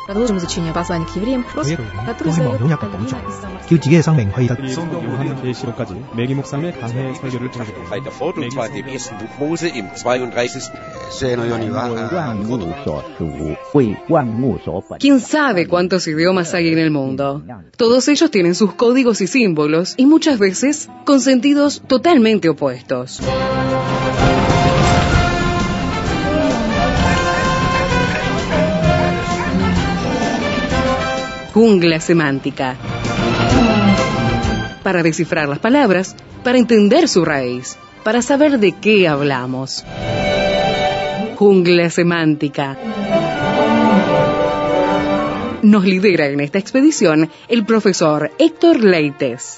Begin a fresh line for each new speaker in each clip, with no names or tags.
Продолжим изучение послания к евреям, который задает Альбина из Самарского.
叫自己嘅生命可以得
계시록까지 매기목상의 강해 설교를 통해서
Bei der Vortragsweise im ersten Buch Mose im 32.
万物所属，为万物所本。
¿Quién sabe cuántos idiomas hay en el mundo? Todos ellos tienen sus códigos y símbolos y muchas veces con sentidos totalmente opuestos. Jungla semántica. Para descifrar las palabras, para entender su raíz, para saber de qué hablamos. Jungla semántica. Nos lidera en esta expedición el profesor Héctor Leites.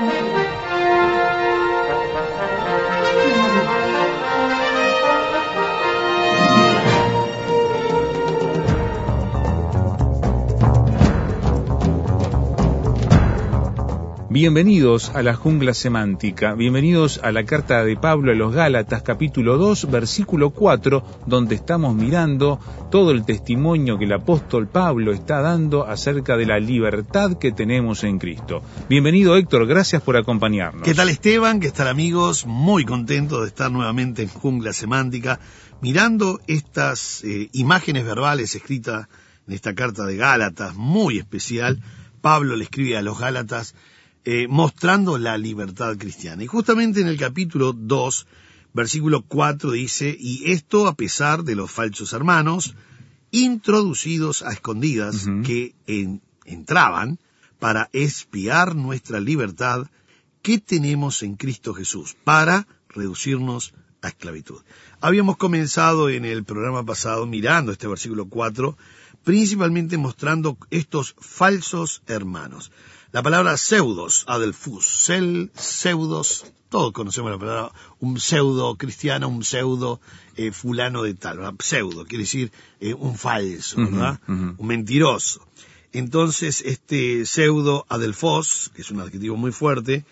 Bienvenidos a la Jungla Semántica, bienvenidos a la carta de Pablo a los Gálatas, capítulo 2, versículo 4, donde estamos mirando todo el testimonio que el apóstol Pablo está dando acerca de la libertad que tenemos en Cristo. Bienvenido, Héctor, gracias por acompañarnos.
¿Qué tal, Esteban? ¿Qué tal, amigos? Muy contento de estar nuevamente en Jungla Semántica, mirando estas imágenes verbales escritas en esta carta de Gálatas, muy especial. Pablo le escribe a los Gálatas mostrando la libertad cristiana. Y justamente en el capítulo 2, versículo 4 dice, y esto a pesar de los falsos hermanos, introducidos a escondidas, que entraban para espiar nuestra libertad que tenemos en Cristo Jesús, para reducirnos a esclavitud. Habíamos comenzado en el programa pasado mirando este versículo 4, principalmente mostrando estos falsos hermanos. La palabra pseudos, adelfus, pseudos, todos conocemos la palabra, un pseudo cristiano, un pseudo fulano de tal, ¿verdad? Pseudo, quiere decir un falso, ¿verdad? Un mentiroso. Entonces, este pseudo adelfos, que es un adjetivo muy fuerte,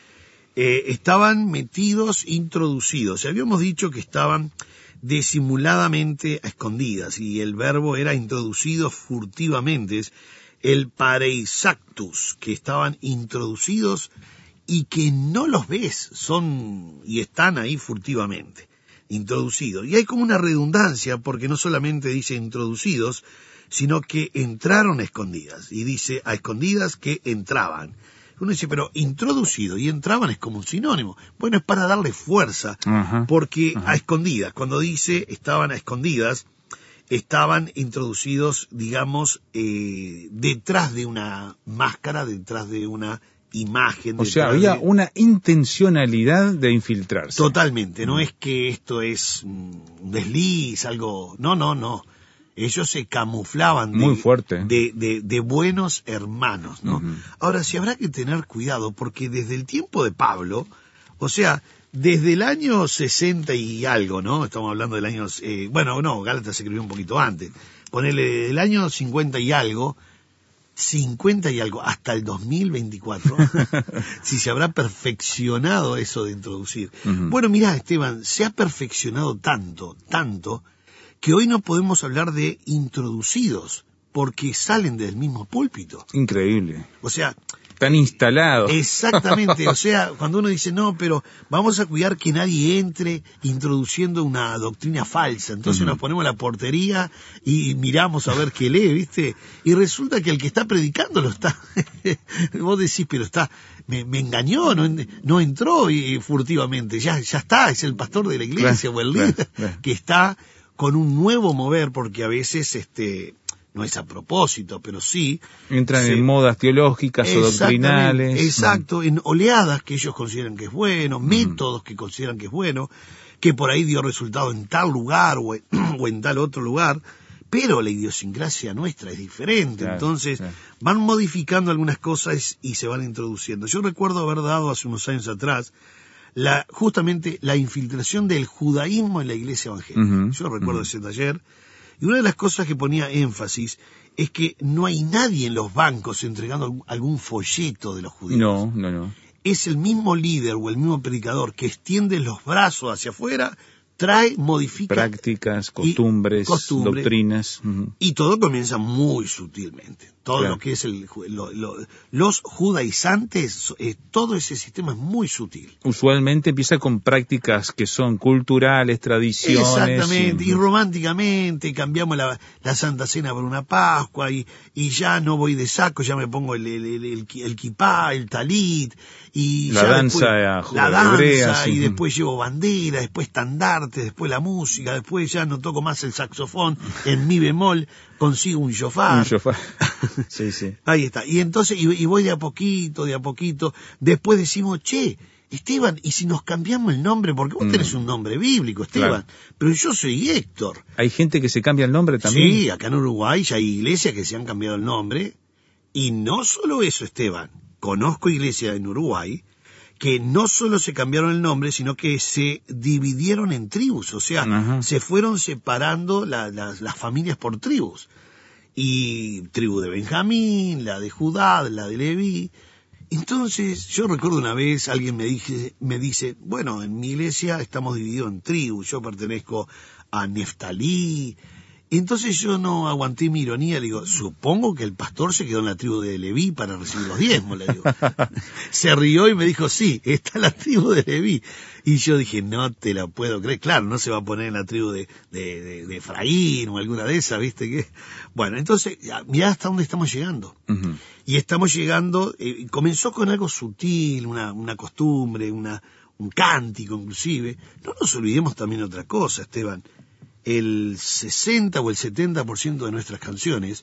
estaban metidos, introducidos. Habíamos dicho que estaban disimuladamente a escondidas, y el verbo era introducidos furtivamente, el pareisactus, que estaban introducidos y que no los ves, son y están ahí furtivamente, introducidos. Y hay como una redundancia, porque no solamente dice introducidos, sino que entraron a escondidas, y dice a escondidas que entraban. Uno dice, pero introducido y entraban es como un sinónimo. Bueno, es para darle fuerza, porque a escondidas, cuando dice estaban a escondidas, estaban introducidos, digamos, detrás de una máscara, detrás de una imagen.
O sea, había una intencionalidad de infiltrarse.
Totalmente, no es que esto es un desliz, algo... No. Ellos se camuflaban
muy fuerte
de buenos hermanos, ¿no? Ahora, sí habrá que tener cuidado, porque desde el tiempo de Pablo, o sea, desde el año 60 y algo, ¿no? Estamos hablando del año... Gálatas se escribió un poquito antes. Ponele del año 50 y algo, hasta el 2024, si se habrá perfeccionado eso de introducir. Bueno, mirá, Esteban, se ha perfeccionado tanto, que hoy no podemos hablar de introducidos, porque salen del mismo púlpito.
Increíble.
O sea...
Están instalados.
Exactamente, o sea, cuando uno dice, no, pero vamos a cuidar que nadie entre introduciendo una doctrina falsa, entonces nos ponemos la portería y miramos a ver qué lee, ¿viste? Y resulta que el que está predicando lo está... Vos decís, pero está... Me engañó, no entró furtivamente, ya está, es el pastor de la iglesia o el líder que está con un nuevo mover, porque a veces no es a propósito, pero sí...
Entran en modas teológicas o doctrinales.
Exacto, en oleadas que ellos consideran que es bueno, métodos que consideran que es bueno, que por ahí dio resultado en tal lugar o en tal otro lugar, pero la idiosincrasia nuestra es diferente, entonces van modificando algunas cosas y se van introduciendo. Yo recuerdo haber dado hace unos años atrás justamente la infiltración del judaísmo en la iglesia evangélica. Yo recuerdo ese taller. Y una de las cosas que ponía énfasis es que no hay nadie en los bancos entregando algún folleto de los judíos.
No.
Es el mismo líder o el mismo predicador que extiende los brazos hacia afuera modifica
prácticas, costumbres, doctrinas.
Y todo comienza muy sutilmente. Todo lo que es los judaizantes, todo ese sistema es muy sutil.
Usualmente empieza con prácticas que son culturales, tradiciones.
Exactamente, y románticamente cambiamos la Santa Cena por una Pascua, y ya no voy de saco, ya me pongo el kipá, el talit, y
la
ya
danza hebrea,
y después llevo bandera, después estandarte, después la música, después ya no toco más el saxofón en mi bemol, consigo un shofar.
Sí, sí.
Ahí está. Y entonces, y voy de a poquito, después decimos, che, Esteban, ¿y si nos cambiamos el nombre? Porque vos tenés un nombre bíblico, Esteban, pero yo soy Héctor.
¿Hay gente que se cambia el nombre también?
Sí, acá en Uruguay ya hay iglesias que se han cambiado el nombre, y no solo eso, Esteban, conozco iglesias en Uruguay que no solo se cambiaron el nombre, sino que se dividieron en tribus, o sea, se fueron separando las familias por tribus. Y tribu de Benjamín, la de Judá, la de Leví. Entonces, yo recuerdo una vez, alguien me dice, bueno, en mi iglesia estamos divididos en tribus, yo pertenezco a Neftalí. Entonces yo no aguanté mi ironía, le digo, supongo que el pastor se quedó en la tribu de Leví para recibir los diezmos, le digo. Se rió y me dijo, sí, está en la tribu de Leví. Y yo dije, no te la puedo creer. Claro, no se va a poner en la tribu de Efraín o alguna de esas, ¿viste? Que bueno, entonces, mirá hasta dónde estamos llegando. Y estamos llegando, comenzó con algo sutil, una costumbre, un cántico inclusive. No nos olvidemos también otra cosa, Esteban. El 60 o el 70% de nuestras canciones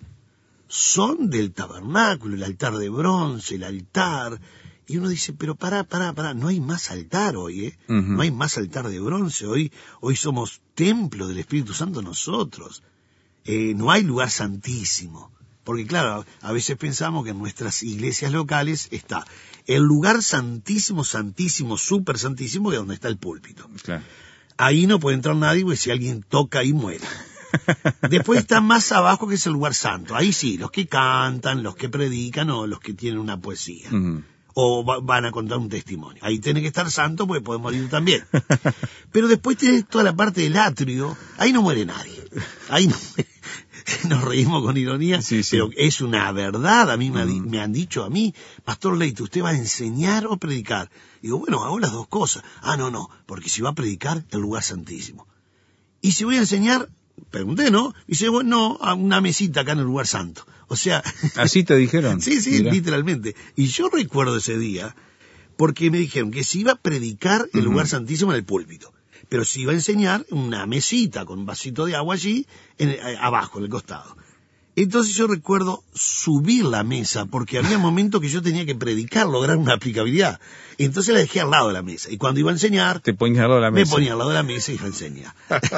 son del tabernáculo, el altar de bronce, el altar. Y uno dice, pero pará, no hay más altar hoy, ¿eh? No hay más altar de bronce, hoy somos templo del Espíritu Santo nosotros. No hay lugar santísimo. Porque claro, a veces pensamos que en nuestras iglesias locales está el lugar santísimo, súper santísimo, que es donde está el púlpito.
Claro.
Ahí no puede entrar nadie, porque si alguien toca ahí muere. Después está más abajo, que es el lugar santo. Ahí sí, los que cantan, los que predican o los que tienen una poesía. O van a contar un testimonio. Ahí tiene que estar santo, porque puede morir también. Pero después tienes toda la parte del atrio. Ahí no muere nadie. Ahí no muere. Nos reímos con ironía, pero es una verdad. A mí me han dicho a mí, Pastor Leite, ¿usted va a enseñar o predicar? Digo, bueno, hago las dos cosas. No, porque si va a predicar, el lugar santísimo. Y si voy a enseñar, pregunté, ¿no? Y dice, bueno, no, a una mesita acá en el lugar santo. O sea...
¿Así te dijeron?
Sí, mirá. Literalmente. Y yo recuerdo ese día, porque me dijeron que si iba a predicar el lugar santísimo en el púlpito. Pero si iba a enseñar, una mesita con un vasito de agua allí, abajo, en el costado. Entonces yo recuerdo subir la mesa, porque había momentos que yo tenía que predicar, lograr una aplicabilidad. Entonces la dejé al lado de la mesa. Y cuando iba a enseñar,
me ponía al lado de
la mesa y iba a enseñar.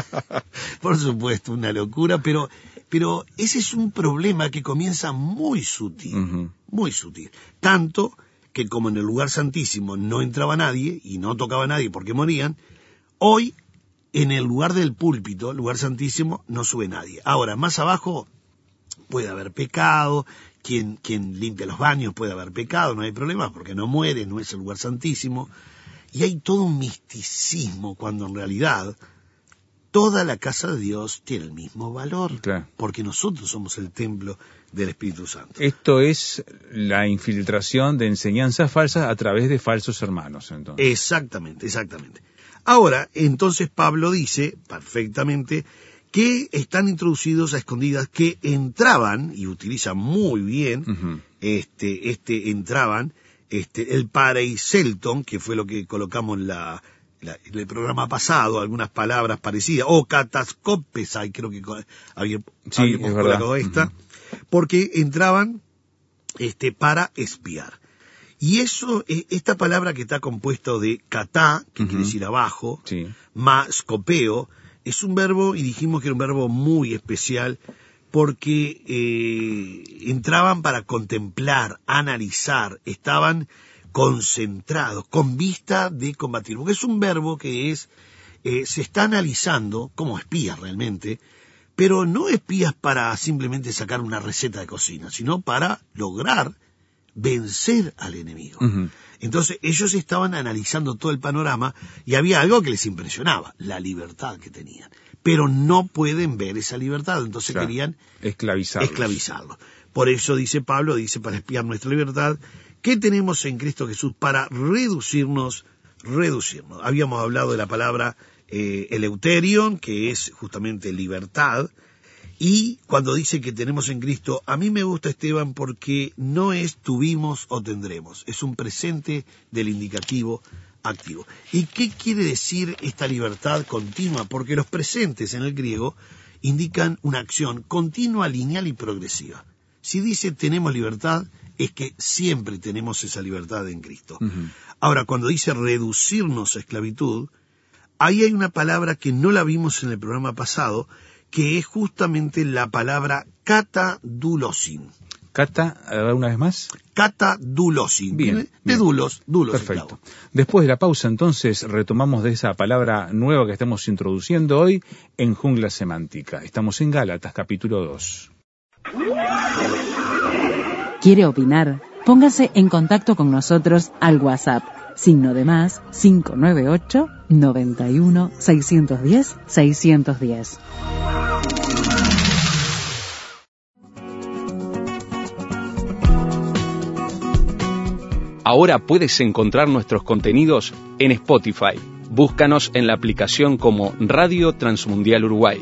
Por supuesto, una locura, pero ese es un problema que comienza muy sutil, muy sutil. Tanto que como en el lugar santísimo no entraba nadie y no tocaba nadie porque morían, hoy, en el lugar del púlpito, lugar santísimo, no sube nadie. Ahora, más abajo puede haber pecado, quien limpia los baños puede haber pecado, no hay problema, porque no muere, no es el lugar santísimo. Y hay todo un misticismo, cuando en realidad toda la casa de Dios tiene el mismo valor, porque nosotros somos el templo del Espíritu Santo.
Esto es la infiltración de enseñanzas falsas a través de falsos hermanos, entonces.
Exactamente. Ahora, entonces Pablo dice perfectamente que están introducidos a escondidas, que entraban, y utiliza muy bien entraban, el pareiselton, que fue lo que colocamos en el programa pasado, algunas palabras parecidas, o catascopes, creo que habíamos colocado esta, porque entraban para espiar. Y eso, esta palabra que está compuesto de katá, que quiere decir abajo, más scopeo, es un verbo, y dijimos que era un verbo muy especial, porque entraban para contemplar, analizar, estaban concentrados, con vista de combatir. Porque es un verbo que se está analizando como espías realmente, pero no espías para simplemente sacar una receta de cocina, sino para lograr vencer al enemigo.
Ujú.
Entonces ellos estaban analizando todo el panorama y había algo que les impresionaba, la libertad que tenían. Pero no pueden ver esa libertad, entonces
Claro.
querían
Esclavizarlos.
Por eso dice Pablo, para espiar nuestra libertad, ¿qué tenemos en Cristo Jesús para reducirnos? Habíamos hablado de la palabra eleuterion, que es justamente libertad, y cuando dice que tenemos en Cristo, a mí me gusta, Esteban, porque no es tuvimos o tendremos, es un presente del indicativo activo. ¿Y qué quiere decir esta libertad continua? Porque los presentes en el griego indican una acción continua, lineal y progresiva. Si dice tenemos libertad, es que siempre tenemos esa libertad en Cristo.
Ujú.
Ahora, cuando dice reducirnos a esclavitud, ahí hay una palabra que no la vimos en el programa pasado, que es justamente la palabra katadulosin.
Cata, a ver una vez más.
Katadulosin.
Bien,
De
bien.
dulos
Perfecto.
esclavo.
Después de la pausa, entonces, retomamos de esa palabra nueva que estamos introduciendo hoy en Jungla Semántica. Estamos en Gálatas, capítulo 2.
¿Quiere opinar? Póngase en contacto con nosotros al WhatsApp, +, 598 91 610 610.
Ahora puedes encontrar nuestros contenidos en Spotify. Búscanos en la aplicación como Radio Transmundial Uruguay.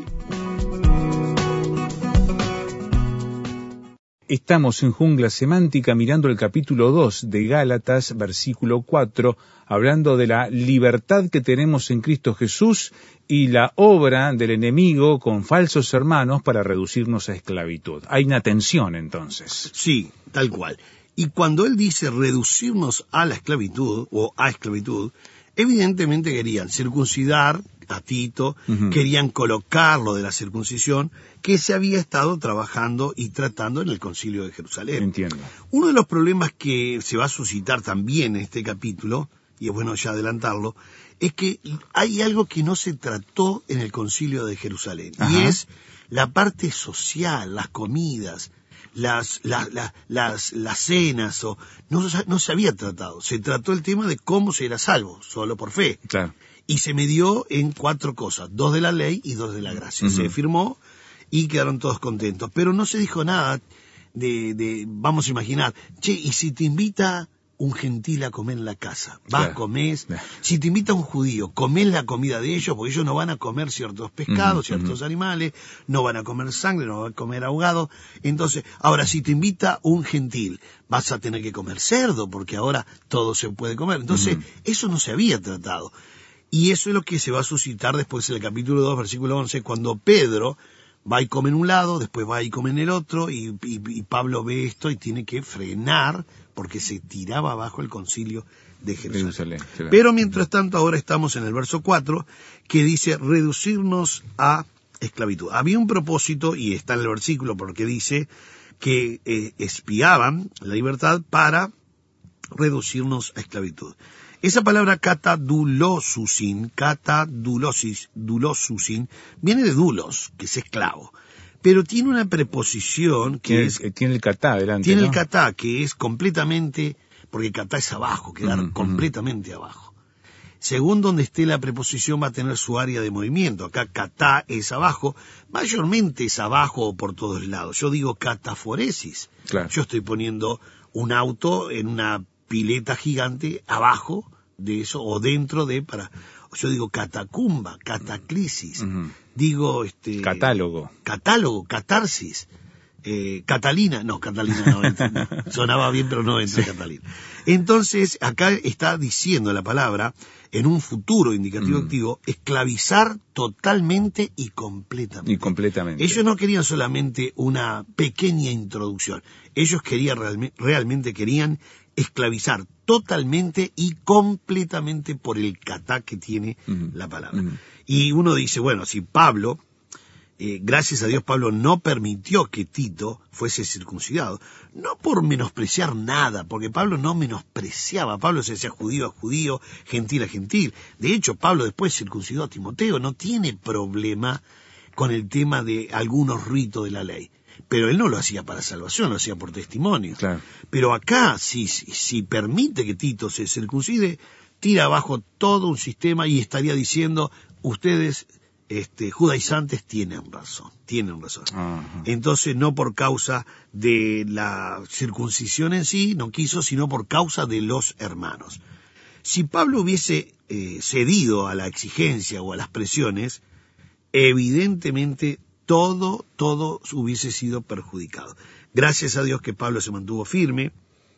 Estamos en Jungla Semántica mirando el capítulo 2 de Gálatas, versículo 4, hablando de la libertad que tenemos en Cristo Jesús y la obra del enemigo con falsos hermanos para reducirnos a esclavitud. Hay una tensión entonces.
Sí, tal cual. Y cuando él dice reducirnos a la esclavitud, o a esclavitud, evidentemente querían circuncidar a Tito,
Ujú.
querían colocarlo de la circuncisión que se había estado trabajando y tratando en el Concilio de Jerusalén.
Entiendo.
Uno de los problemas que se va a suscitar también en este capítulo, y es bueno ya adelantarlo, es que hay algo que no se trató en el Concilio de Jerusalén, y
Ajá.
es la parte social, las comidas, las cenas, no se había tratado. Se trató el tema de cómo se era salvo, solo por fe.
Claro.
Y se medió en 4 cosas, 2 de la ley y 2 de la gracia.
Ujú.
Se firmó y quedaron todos contentos. Pero no se dijo nada vamos a imaginar, che, ¿y si te invita un gentil a comer en la casa? Vas,
Claro.
comés.
Claro.
Si te invita un judío, comés la comida de ellos, porque ellos no van a comer ciertos pescados,
Ujú,
ciertos
ujú.
animales, no van a comer sangre, no van a comer ahogado. Entonces, ahora, si te invita un gentil, vas a tener que comer cerdo, porque ahora todo se puede comer. Entonces, eso no se había tratado. Y eso es lo que se va a suscitar después en el capítulo 2, versículo 11, cuando Pedro va y come en un lado, después va y come en el otro, y Pablo ve esto y tiene que frenar, porque se tiraba abajo el concilio de Jerusalén.
Claro.
Pero mientras tanto ahora estamos en el verso 4, que dice reducirnos a esclavitud. Había un propósito, y está en el versículo porque dice que espiaban la libertad para reducirnos a esclavitud. Esa palabra katadulosusin, viene de dulos, que es esclavo, pero tiene una preposición que
Tiene el katá adelante,
tiene
¿no?
el katá, que es completamente, porque katá es abajo, quedar
Ujú,
completamente abajo. Según donde esté la preposición va a tener su área de movimiento. Acá katá es abajo, mayormente es abajo o por todos lados. Yo digo cataforesis.
Claro.
Yo estoy poniendo un auto en una pileta gigante abajo de eso o dentro de yo digo catacumba, cataclisis,
Ujú.
digo
Catálogo,
catarsis, Catalina no entra, sonaba bien pero no entra Catalina. Entonces acá está diciendo la palabra en un futuro indicativo activo, esclavizar totalmente y completamente.
y completamente.
Ellos no querían solamente una pequeña introducción, ellos querían realmente querían esclavizar totalmente y completamente por el katá que tiene la palabra. Y uno dice, bueno, si Pablo, gracias a Dios Pablo no permitió que Tito fuese circuncidado, no por menospreciar nada, porque Pablo no menospreciaba, Pablo se decía judío a judío, gentil a gentil. De hecho, Pablo después circuncidó a Timoteo, no tiene problema con el tema de algunos ritos de la ley. Pero él no lo hacía para salvación, lo hacía por testimonio.
Claro.
Pero acá, si permite que Tito se circuncide, tira abajo todo un sistema y estaría diciendo, ustedes, judaizantes, tienen razón.
Ajá.
Entonces, no por causa de la circuncisión en sí, no quiso, sino por causa de los hermanos. Si Pablo hubiese cedido a la exigencia o a las presiones, evidentemente todo hubiese sido perjudicado. Gracias a Dios que Pablo se mantuvo firme.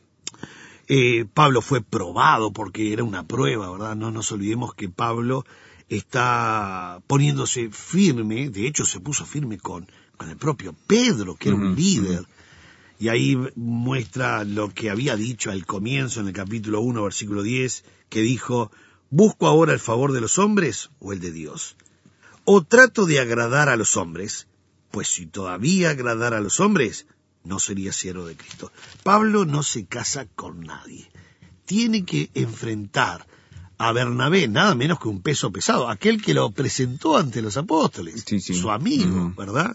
Pablo fue probado porque era una prueba, ¿verdad? No nos olvidemos que Pablo está poniéndose firme, de hecho se puso firme con el propio Pedro, que era un líder. Y ahí muestra lo que había dicho al comienzo, en el capítulo 1, versículo 10, que dijo, ¿busco ahora el favor de los hombres o el de Dios? ¿O trato de agradar a los hombres? Pues si todavía agradara a los hombres, no sería siervo de Cristo. Pablo no se casa con nadie. Tiene que enfrentar a Bernabé, nada menos que un peso pesado, aquel que lo presentó ante los apóstoles, su amigo, ¿verdad?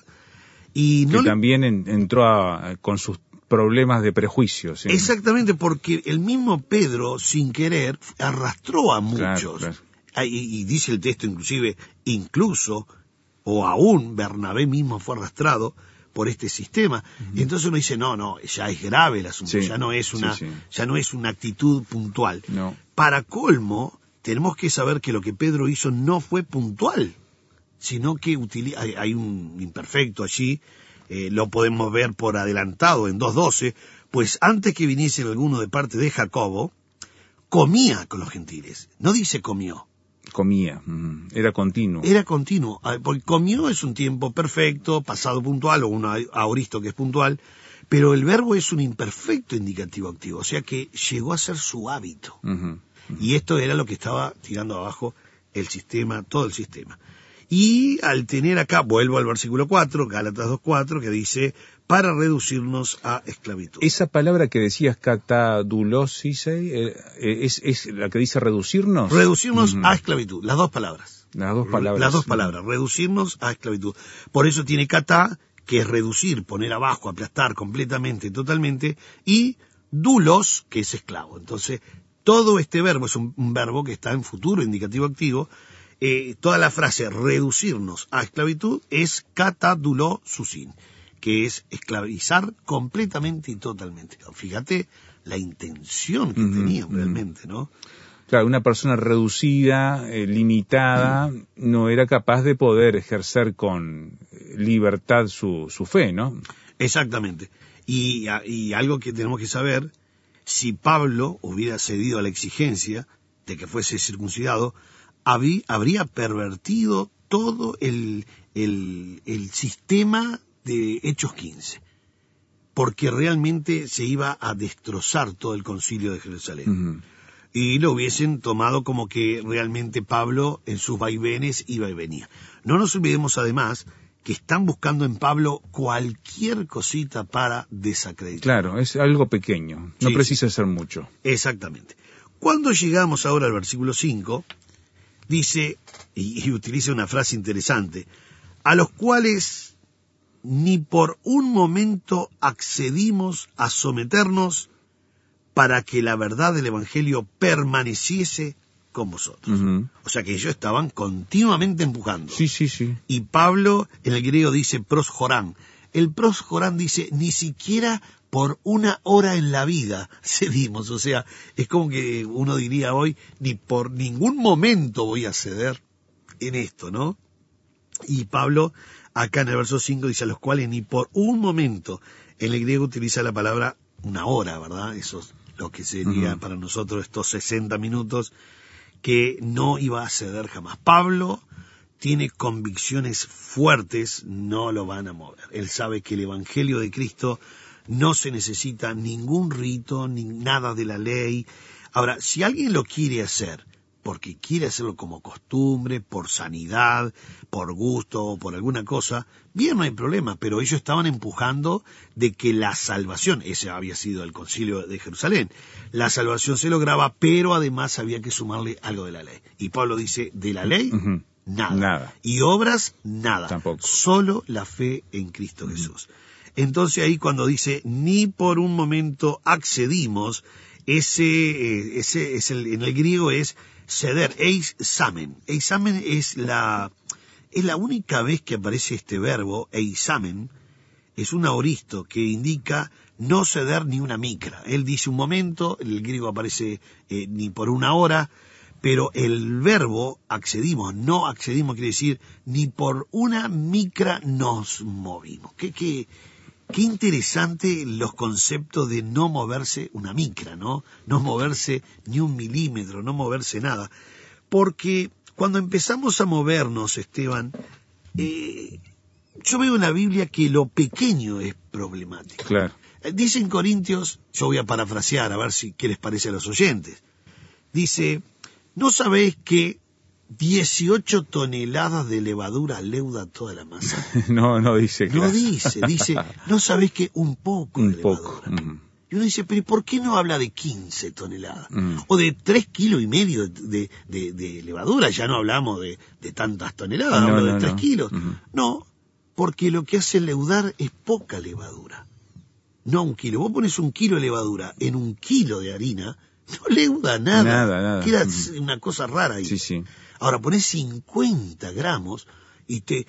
Y no
que también entró con sus problemas de prejuicios. ¿Sí?
Exactamente, porque el mismo Pedro, sin querer, arrastró a muchos.
Claro.
Y dice el texto incluso, o aún Bernabé mismo fue arrastrado por este sistema. Entonces uno dice, no, ya es grave el asunto, ya no es una actitud puntual.
No.
Para colmo, tenemos que saber que lo que Pedro hizo no fue puntual, sino que hay un imperfecto allí, lo podemos ver por adelantado en 2:12, pues antes que viniese alguno de parte de Jacobo, comía con los gentiles. No dice comió.
Comía, era continuo.
Era continuo, porque comió es un tiempo perfecto, pasado puntual, o un aoristo que es puntual, pero el verbo es un imperfecto indicativo activo, o sea que llegó a ser su hábito. Y esto era lo que estaba tirando abajo el sistema, todo el sistema. Y al tener acá, vuelvo al versículo 4, Gálatas 2:4, que dice, para reducirnos a esclavitud.
Esa palabra que decías, catadulosis, ¿es la que dice reducirnos?
Reducirnos a esclavitud, las dos palabras.
Las dos palabras.
Reducirnos a esclavitud. Por eso tiene catá, que es reducir, poner abajo, aplastar completamente, totalmente, y dulos, que es esclavo. Entonces, todo este verbo es un verbo que está en futuro, indicativo activo. Toda la frase reducirnos a esclavitud es katadulosusin, que es esclavizar completamente y totalmente. Fíjate la intención que tenían realmente, ¿no?
Claro, una persona reducida, limitada, no era capaz de poder ejercer con libertad su fe, ¿no?
Exactamente. Y algo que tenemos que saber, si Pablo hubiera cedido a la exigencia de que fuese circuncidado, habría pervertido todo el sistema de Hechos 15, porque realmente se iba a destrozar todo el concilio de Jerusalén. Y lo hubiesen tomado como que realmente Pablo en sus vaivenes iba y venía. No nos olvidemos además que están buscando en Pablo cualquier cosita para desacreditar.
Claro, es algo pequeño, no precisa ser mucho.
Exactamente. Cuando llegamos ahora al versículo 5, dice, y utiliza una frase interesante, a los cuales ni por un momento accedimos a someternos para que la verdad del Evangelio permaneciese con vosotros. O sea que ellos estaban continuamente empujando.
Sí.
Y Pablo en el griego dice proshorán. El proshorán dice ni siquiera por una hora en la vida cedimos. O sea, es como que uno diría hoy, ni por ningún momento voy a ceder en esto, ¿no? Y Pablo acá en el verso 5 dice a los cuales ni por un momento. En el griego utiliza la palabra una hora, ¿verdad? Eso es lo que sería para nosotros estos 60 minutos, que no iba a ceder jamás. Pablo tiene convicciones fuertes, no lo van a mover. Él sabe que el Evangelio de Cristo no se necesita ningún rito, ni nada de la ley. Ahora, si alguien lo quiere hacer, porque quiere hacerlo como costumbre, por sanidad, por gusto o por alguna cosa, bien, no hay problema, pero ellos estaban empujando de que la salvación, ese había sido el concilio de Jerusalén, la salvación se lograba, pero además había que sumarle algo de la ley. Y Pablo dice, de la ley, nada. Y obras, nada.
Tampoco.
Solo la fe en Cristo Jesús. Entonces ahí cuando dice, ni por un momento accedimos, en el griego es ceder, eisamen. Eisamen es la única vez que aparece este verbo, eisamen, es un aoristo que indica no ceder ni una micra. Él dice un momento, en el griego aparece ni por una hora, pero el verbo accedimos, no accedimos, quiere decir ni por una micra nos movimos. Qué interesante los conceptos de no moverse una micra, ¿no? No moverse ni un milímetro, no moverse nada. Porque cuando empezamos a movernos, Esteban, yo veo en la Biblia que lo pequeño es problemático.
Claro.
Dice en Corintios, yo voy a parafrasear a ver qué les parece a los oyentes. Dice, ¿no sabéis que 18 toneladas de levadura leuda toda la masa?
No dice.
No dice, ¿no sabéis que un poco de levadura? Y uno dice, pero ¿por qué no habla de 15 toneladas? O de 3,5 kilos de levadura, ya no hablamos de tantas toneladas, hablo de 3 kilos. No, porque lo que hace leudar es poca levadura. No 1 kilo. Vos pones 1 kilo de levadura en 1 kilo de harina, no leuda nada. Nada. Queda una cosa rara ahí.
Sí.
Ahora pones 50 gramos y te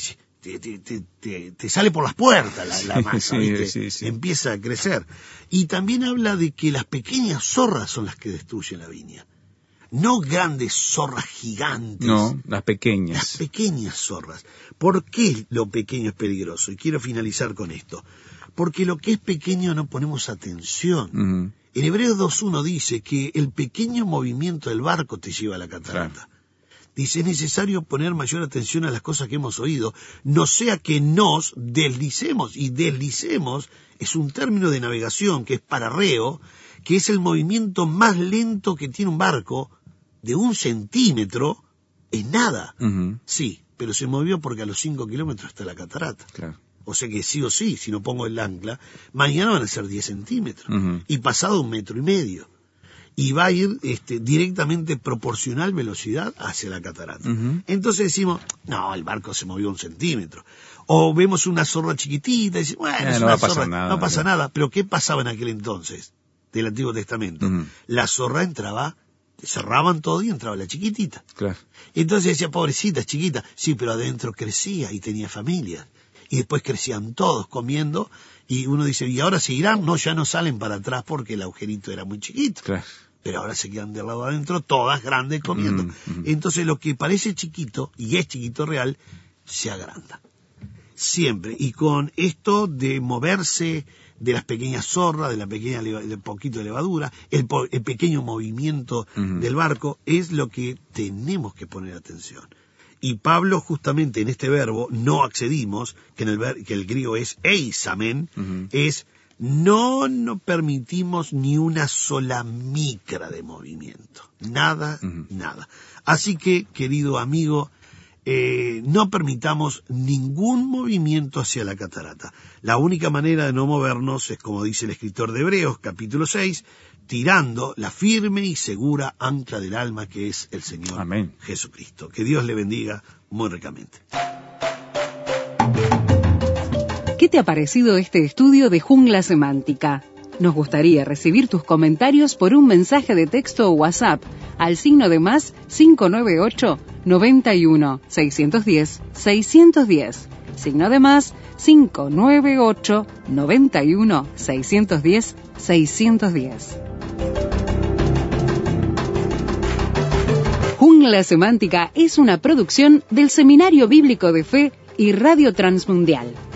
sale por las puertas la masa, sí. Empieza a crecer. Y también habla de que las pequeñas zorras son las que destruyen la viña. No grandes zorras gigantes.
No, las pequeñas.
Las pequeñas zorras. ¿Por qué lo pequeño es peligroso? Y quiero finalizar con esto. Porque lo que es pequeño no ponemos atención. En Hebreos 2.1 dice que el pequeño movimiento del barco te lleva a la catarata. Claro. Dice, es necesario poner mayor atención a las cosas que hemos oído, no sea que nos deslicemos. Y deslicemos es un término de navegación que es pararreo, que es el movimiento más lento que tiene un barco, de 1 centímetro, es nada. Sí, pero se movió porque a los 5 kilómetros está la catarata. Claro. O sea que sí o sí, si no pongo el ancla, mañana van a ser 10 centímetros. Y pasado 1,5 metros. Y va a ir directamente proporcional velocidad hacia la catarata. Entonces decimos, no, el barco se movió 1 centímetro. O vemos una zorra chiquitita y decimos, bueno, es una zorra, no pasa nada. Pero ¿qué pasaba en aquel entonces del Antiguo Testamento? La zorra entraba, cerraban todo y entraba la chiquitita. Claro. Entonces decía, pobrecita, chiquita. Sí, pero adentro crecía y tenía familia. Y después crecían todos comiendo, y uno dice, ¿y ahora seguirán? No, ya no salen para atrás porque el agujerito era muy chiquito. Claro. Pero ahora se quedan del lado adentro, todas grandes comiendo. Entonces lo que parece chiquito, y es chiquito real, se agranda. Siempre. Y con esto de moverse de las pequeñas zorras, del poquito de levadura, el pequeño movimiento del barco, es lo que tenemos que poner atención. Y Pablo justamente en este verbo, no accedimos, que el griego es eisamen, es no permitimos ni una sola micra de movimiento. Nada. Así que, querido amigo, no permitamos ningún movimiento hacia la catarata. La única manera de no movernos es, como dice el escritor de Hebreos, capítulo 6, tirando la firme y segura ancla del alma que es el Señor Amén. Jesucristo. Que Dios le bendiga muy ricamente.
¿Qué te ha parecido este estudio de Jungla Semántica? Nos gustaría recibir tus comentarios por un mensaje de texto o WhatsApp al signo de más 598 91 610 610. Signo de más 598 91 610 610. Jungla Semántica es una producción del Seminario Bíblico de Fe y Radio Transmundial.